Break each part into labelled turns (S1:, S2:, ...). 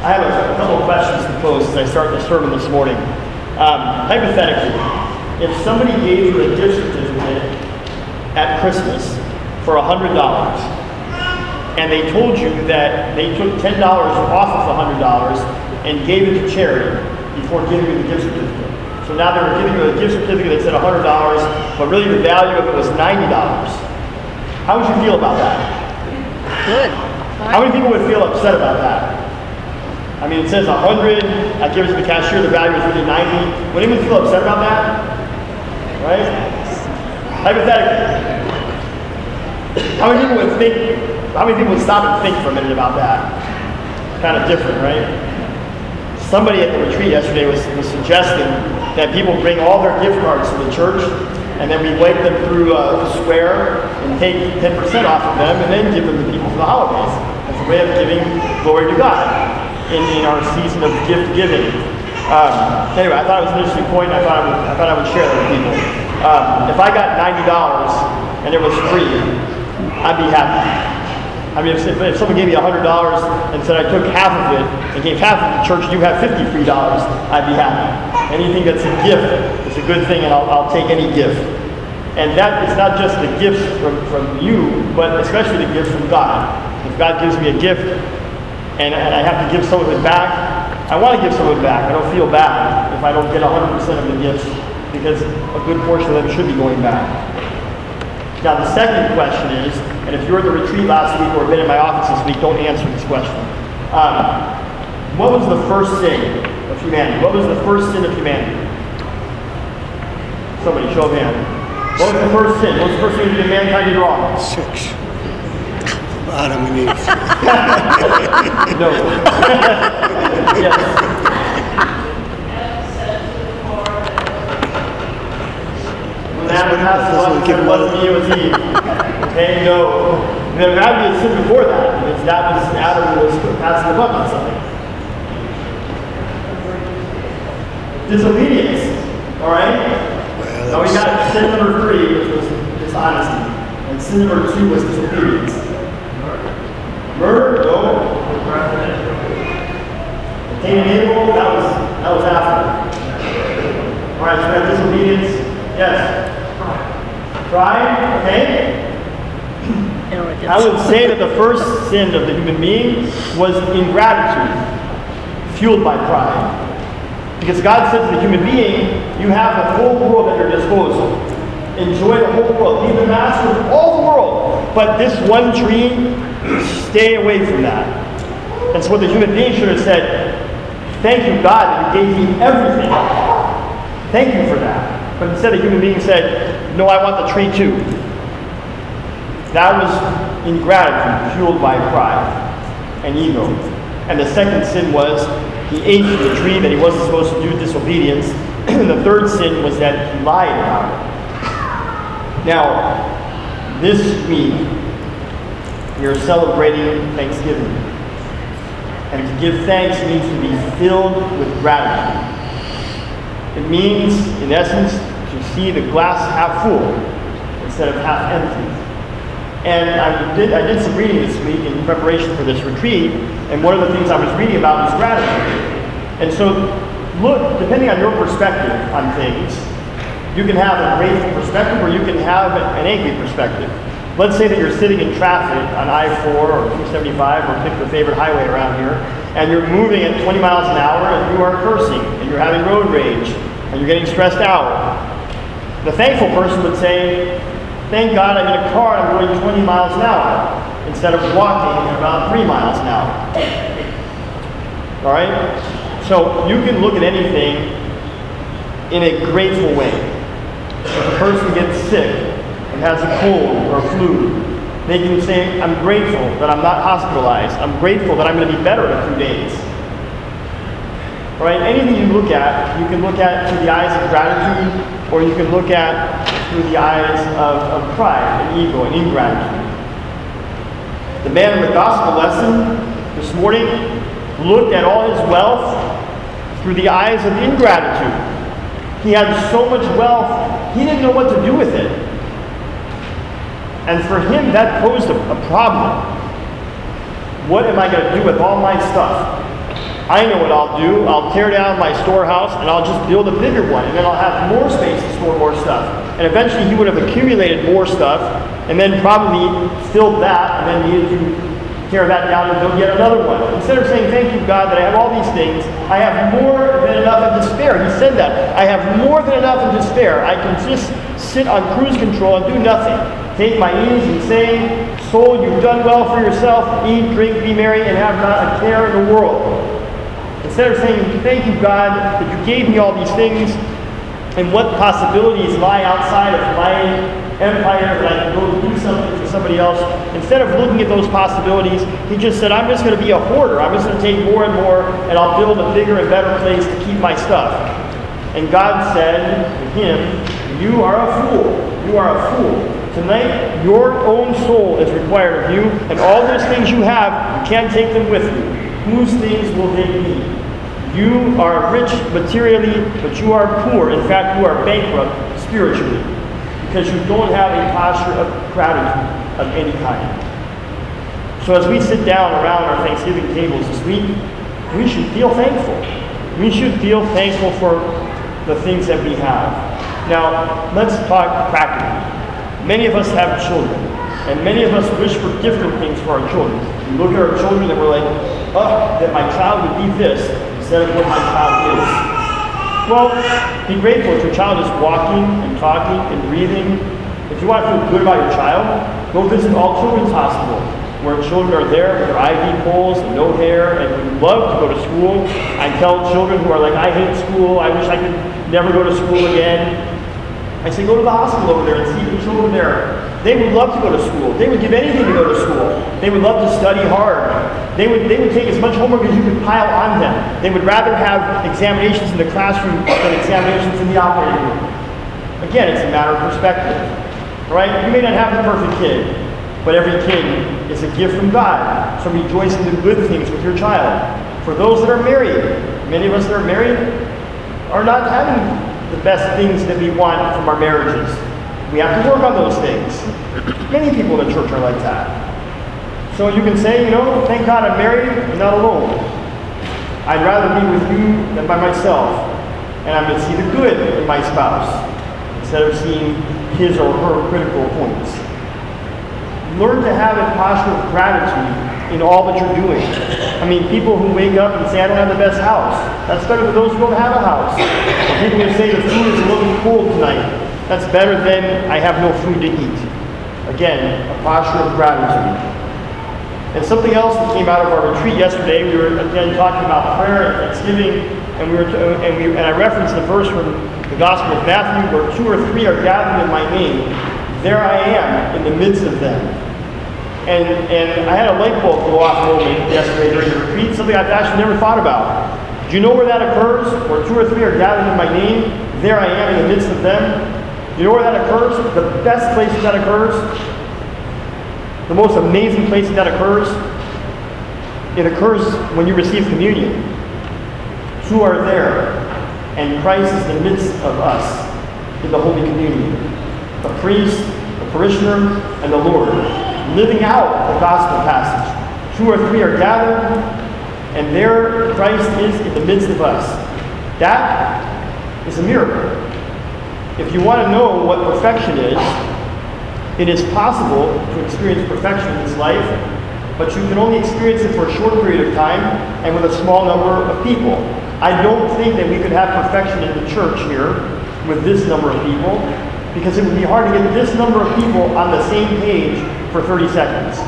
S1: I have a couple of questions to pose as I start the sermon this morning. Hypothetically, if somebody gave you a gift certificate at Christmas for $100, and they told you that they took $10 off of the $100 and gave it to charity before giving you the gift certificate. So now they were giving you a gift certificate that said $100, but really the value of it was $90. How would you feel about that?
S2: Good.
S1: How many people would feel upset about that? I mean, it says 100, I give it to the cashier, the value is really 90. Would anyone feel upset about that? Right? Hypothetically. How many people would stop and think for a minute about that? Kind of different, right? Somebody at the retreat yesterday was suggesting that people bring all their gift cards to the church, and then we wipe them through a square and take 10% off of them and then give them to people for the holidays. As a way of giving glory to God in our season of gift giving. Anyway, I thought it was an interesting point. I thought I would share it with people. If I got $90 and it was free, I'd be happy. I mean, if someone gave me $100 and said I took half of it and gave half of the church, you have $50 free, I'd be happy. Anything that's a gift is a good thing, and I'll take any gift. And that is not just the gifts from you, but especially the gifts from God. If God gives me a gift and I have to give some of it back, I want to give some of it back. I don't feel bad if I don't get 100% of the gifts, because a good portion of them should be going back. Now the second question is, and if you were at the retreat last week or been in my office this week, don't answer this question. What was the first sin of humanity? What was the first sin of humanity? Somebody show of hands. What was the first sin? What was the first thing that mankind did wrong?
S3: Sex. Adam and Eve.
S1: No. Yes. When Adam passed the one, it wasn't me, it was Eve. Okay, no. There had to be a sin before that, because that was Adam was passing the buck on something. Disobedience. Alright? Now we got sin number 3, which was dishonesty. And sin number 2 was disobedience. Murder? No. Cain and Abel? That was after. Alright, so we have disobedience. Yes. Pride? Okay. I would say that the first sin of the human being was ingratitude, fueled by pride. Because God said to the human being, you have the whole world at your disposal. Enjoy the whole world. Be the master of all the world. But this one tree, stay away from that. And so what the human being should have said, thank you, God, that you gave me everything. Thank you for that. But instead the human being said, no, I want the tree too. That was ingratitude, fueled by pride and ego. And the second sin was he ate from the tree that he wasn't supposed to do, disobedience. And the third sin was that he lied about it. Now, this week, we are celebrating Thanksgiving. And to give thanks means to be filled with gratitude. It means, in essence, to see the glass half full instead of half empty. And I did some reading this week in preparation for this retreat, and one of the things I was reading about was gratitude. And so, look, depending on your perspective on things, you can have a grateful perspective or you can have an angry perspective. Let's say that you're sitting in traffic on I-4 or 275 or pick your favorite highway around here, and you're moving at 20 miles an hour and you are cursing and you're having road rage and you're getting stressed out. The thankful person would say, thank God I'm in a car and I'm going 20 miles an hour instead of walking at about 3 miles an hour. All right? So you can look at anything in a grateful way. If a person gets sick and has a cold or a flu, they can say, I'm grateful that I'm not hospitalized. I'm grateful that I'm going to be better in a few days. All right? Anything you look at, you can look at through the eyes of gratitude, or you can look at through the eyes of pride and ego and ingratitude. The man in the gospel lesson this morning looked at all his wealth through the eyes of ingratitude. He had so much wealth, he didn't know what to do with it. And for him, that posed a problem. What am I going to do with all my stuff? I know what I'll do. I'll tear down my storehouse and I'll just build a bigger one, and then I'll have more space to store more stuff. And eventually he would have accumulated more stuff and then probably filled that and then needed to tear that down and build yet another one. Instead of saying, thank you, God, that I have all these things, I have more than enough and to spare. He said that. I have more than enough and to spare. I can just sit on cruise control and do nothing. Take my ease and say, soul, you've done well for yourself. Eat, drink, be merry, and have not a care in the world. Instead of saying, thank you, God, that you gave me all these things, and what possibilities lie outside of my empire that I can go do something for somebody else, instead of looking at those possibilities, he just said, I'm just going to be a hoarder. I'm just going to take more and more, and I'll build a bigger and better place to keep my stuff. And God said to him, you are a fool. You are a fool. Tonight, your own soul is required of you, and all those things you have, you can't take them with you. Whose things will they be? You are rich materially, but you are poor. In fact, you are bankrupt spiritually, because you don't have a posture of gratitude of any kind. So as we sit down around our Thanksgiving tables this week, we should feel thankful. We should feel thankful for the things that we have. Now, let's talk practically. Many of us have children, and many of us wish for different things for our children. We look at our children and we're like, oh, that my child would be this instead of what my child is. Well, be grateful if your child is walking and talking and breathing. If you want to feel good about your child, go visit all children's hospitals where children are there with their IV poles and no hair and would love to go to school. I tell children who are like, I hate school, I wish I could never go to school again. I say, go to the hospital over there and see the children there. They would love to go to school. They would give anything to go to school. They would love to study hard. They would take as much homework as you could pile on them. They would rather have examinations in the classroom than examinations in the operating room. Again, it's a matter of perspective. All right? You may not have the perfect kid, but every kid is a gift from God. So rejoice in the good things with your child. For those that are married, many of us that are married are not having the best things that we want from our marriages. We have to work on those things. Many people in the church are like that. So you can say, thank God I'm married and not alone. I'd rather be with you than by myself. And I'm going to see the good in my spouse instead of seeing his or her critical points. Learn to have a posture of gratitude in all that you're doing. I mean, people who wake up and say, I don't have the best house. That's better than those who don't have a house. People who say the food is a little cold tonight. That's better than I have no food to eat. Again, a posture of gratitude. And something else that came out of our retreat yesterday, we were again talking about prayer and thanksgiving, and I referenced the verse from the Gospel of Matthew, where 2 or 3 are gathered in my name. There I am in the midst of them. And I had a light bulb go off moment yesterday during the retreat, something I've actually never thought about. Do you know where that occurs? Where 2 or 3 are gathered in my name, there I am in the midst of them. You know where that occurs? The best place that occurs? The most amazing place that occurs? It occurs when you receive communion. 2 are there, and Christ is in the midst of us in the Holy Communion. The priest, the parishioner, and the Lord, living out the gospel passage. 2 or 3 are gathered, and there Christ is in the midst of us. That is a miracle. If you want to know what perfection is, it is possible to experience perfection in this life, but you can only experience it for a short period of time and with a small number of people. I don't think that we could have perfection in the church here with this number of people, because it would be hard to get this number of people on the same page for 30 seconds.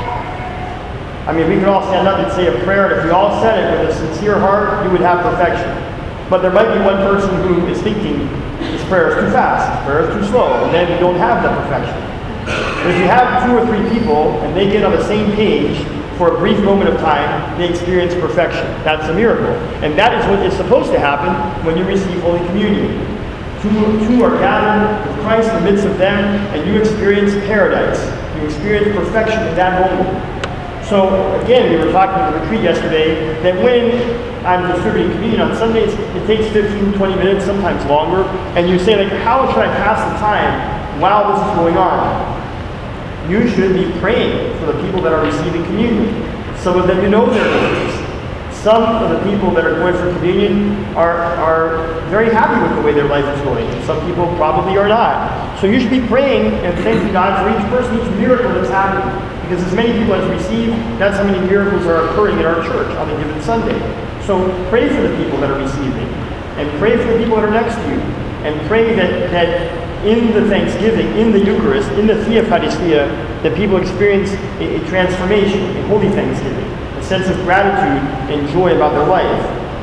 S1: I mean, we could all stand up and say a prayer, and if we all said it with a sincere heart, you would have perfection. But there might be one person who is thinking, this prayer is too fast, this prayer is too slow, and then we don't have that perfection. But if you have 2 or 3 people, and they get on the same page for a brief moment of time, they experience perfection. That's a miracle. And that is what is supposed to happen when you receive Holy Communion. 2 are gathered with Christ in the midst of them, and you experience paradise. You experience perfection in that moment. So, again, we were talking at the retreat yesterday that when I'm distributing communion on Sundays, it takes 15, 20 minutes, sometimes longer, and you say, like, how should I pass the time while this is going on? You should be praying for the people that are receiving communion. Some of them you know their names. Some of the people that are going for communion are very happy with the way their life is going. And some people probably are not. So you should be praying and thanking God for each person, each miracle that's happening. Because as many people as receive, that's how many miracles are occurring in our church on a given Sunday. So pray for the people that are receiving. And pray for the people that are next to you. And pray that in the Thanksgiving, in the Eucharist, in the Theocharistia, that people experience a transformation, a holy Thanksgiving. A sense of gratitude and joy about their life.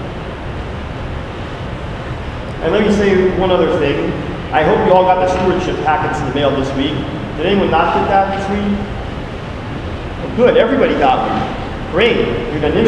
S1: And let me say one other thing. I hope you all got the stewardship packets in the mail this week. Did anyone not get that this week? Well, good, everybody got one. Great, unanimity.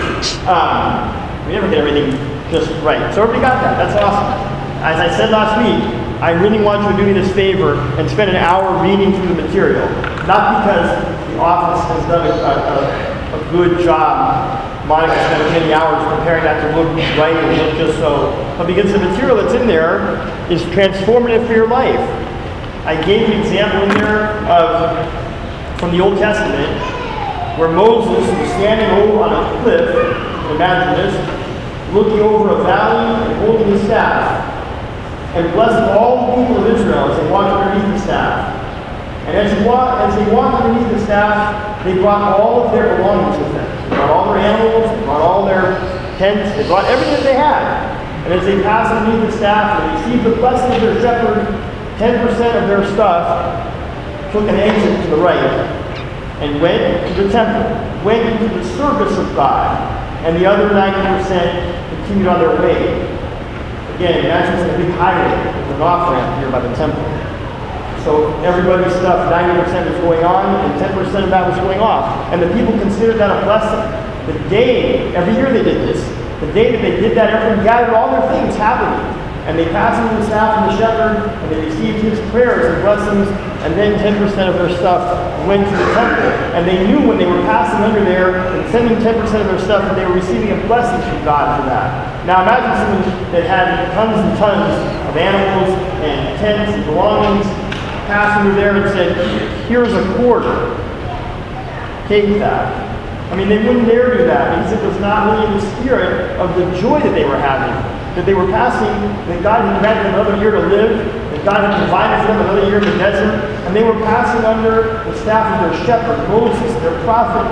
S1: We never get everything just right. So everybody got that, that's awesome. As I said last week, I really want you to do me this favor and spend an hour reading through the material. Not because the office has done a good job. Monica spent many hours preparing that to look right and look just so. But because the material that's in there is transformative for your life. I gave an example in there from the Old Testament where Moses was standing over on a cliff, imagine this, looking over a valley and holding his staff, and blessed all the people of Israel as they walked underneath the staff. And as they walked underneath the staff, they brought all of their belongings with them. They brought all their animals, they brought all their tents, they brought everything that they had. And as they passed underneath the staff and received the blessing of their shepherd, 10% of their stuff took an exit to the right and went to the temple, went into the service of God, and the other 90% continued on their way. Again, imagine it's a big highway with an off-ramp here by the temple. So everybody's stuff, 90% was going on, and 10% of that was going off. And the people considered that a blessing. The day, every year they did this, the day that they did that, everyone gathered all their things happening. And they passed them to the staff and the shepherd, and they received his prayers and blessings, and then 10% of their stuff went to the temple. And they knew when they were passing under there and sending 10% of their stuff that they were receiving a blessing from God for that. Now imagine someone that had tons and tons of animals and tents and belongings, passed under there and said, here's a quarter. Take that. I mean, they wouldn't dare do that because it was not really in the spirit of the joy that they were having. That they were passing, that God had granted them another year to live, that God had provided for them another year in the desert, and they were passing under the staff of their shepherd, Moses, their prophet.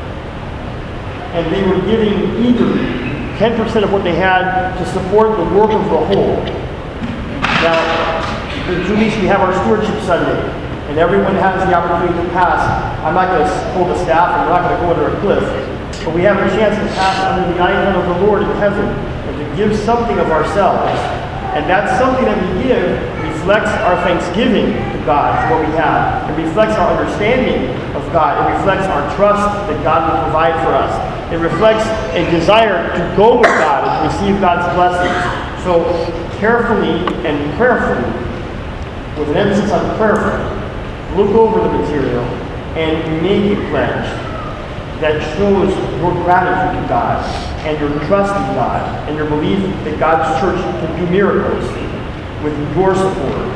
S1: And they were giving eagerly 10% of what they had to support the work of the whole. Now, in 2 weeks we have our Stewardship Sunday, and everyone has the opportunity to pass. I'm not going to hold the staff, and we're not going to go under a cliff, but we have a chance to pass under the eye of the Lord in heaven, and to give something of ourselves. And that something that we give reflects our thanksgiving to God for what we have. It reflects our understanding of God. It reflects our trust that God will provide for us. It reflects a desire to go with God and to receive God's blessings. So carefully and prayerfully, with an emphasis on prayerfully, look over the material and make a pledge that shows your gratitude to God and your trust in God and your belief that God's church can do miracles with your support.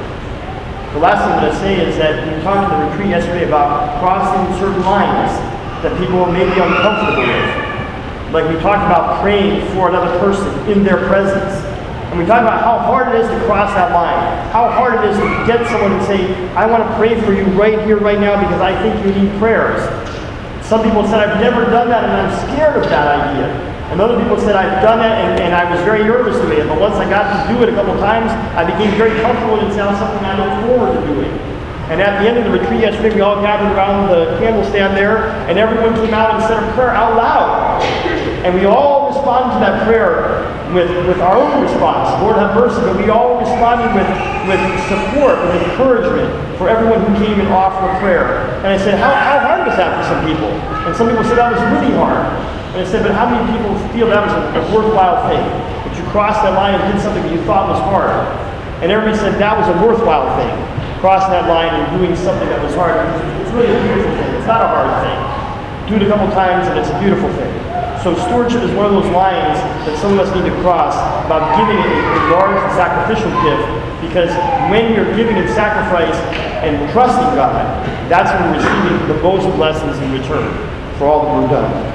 S1: The last thing I'm going to say is that we talked at the retreat yesterday about crossing certain lines that people may be uncomfortable with. Like we talked about praying for another person in their presence. And we talk about how hard it is to cross that line. How hard it is to get someone to say, I want to pray for you right here, right now, because I think you need prayers. Some people said, I've never done that and I'm scared of that idea. And other people said, I've done that and I was very nervous doing it. But once I got to do it a couple of times, I became very comfortable and it's now something I look forward to doing. And at the end of the retreat yesterday, we all gathered around the candle stand there, and everyone came out and said a prayer out loud. And we all responded to that prayer with our own response. Lord have mercy. But we all responded with support, with encouragement for everyone who came and offered a prayer. And I said, how hard was that for some people? And some people said that was really hard. And I said, but how many people feel that was a worthwhile thing? That you crossed that line and did something that you thought was hard? And everybody said that was a worthwhile thing. Crossing that line and doing something that was hard. It's really a beautiful thing. It's not a hard thing. Do it a couple times and it's a beautiful thing. So stewardship is one of those lines that some of us need to cross about giving a large and sacrificial gift, because when you're giving in sacrifice and trusting God, that's when we're receiving the most blessings in return for all that we've done.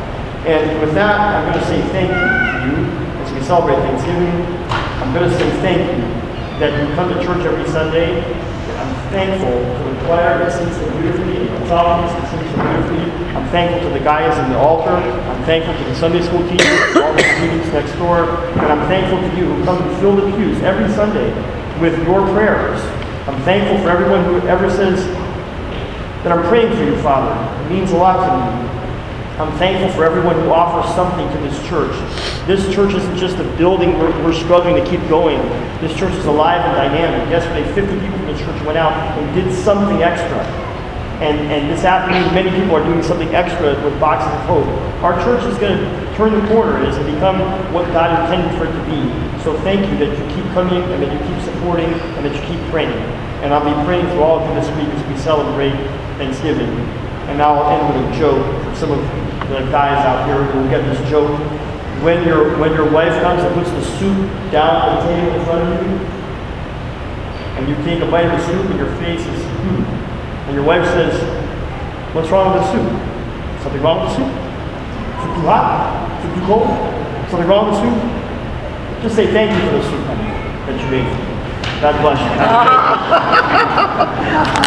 S1: And with that, I'm going to say thank you to you as we celebrate Thanksgiving. I'm going to say thank you that you come to church every Sunday. I'm thankful for the choir that sings so beautifully, and the psalmist that sings so beautifully. I'm thankful to the guys in the altar. I'm thankful to the Sunday school teachers, all the students next door. And I'm thankful to you who come and fill the pews every Sunday with your prayers. I'm thankful for everyone who ever says that I'm praying for you, Father. It means a lot to me. I'm thankful for everyone who offers something to this church. This church isn't just a building we're struggling to keep going. This church is alive and dynamic. Yesterday, 50 people from the church went out and did something extra. And this afternoon, many people are doing something extra with Boxes of Hope. Our church is going to turn the corner and it's going to become what God intended for it to be. So thank you that you keep coming and that you keep supporting and that you keep praying. And I'll be praying for all of you this week as we celebrate Thanksgiving. And now I'll end with a joke for some of the guys out here who will get this joke. When your wife comes and puts the soup down on the table in front of you, and you take a bite of the soup and your face is, and your wife says, what's wrong with the soup? Something wrong with the soup? Is it too hot? Is it too cold? Something wrong with the soup? Just say thank you for the soup that you made. God bless you.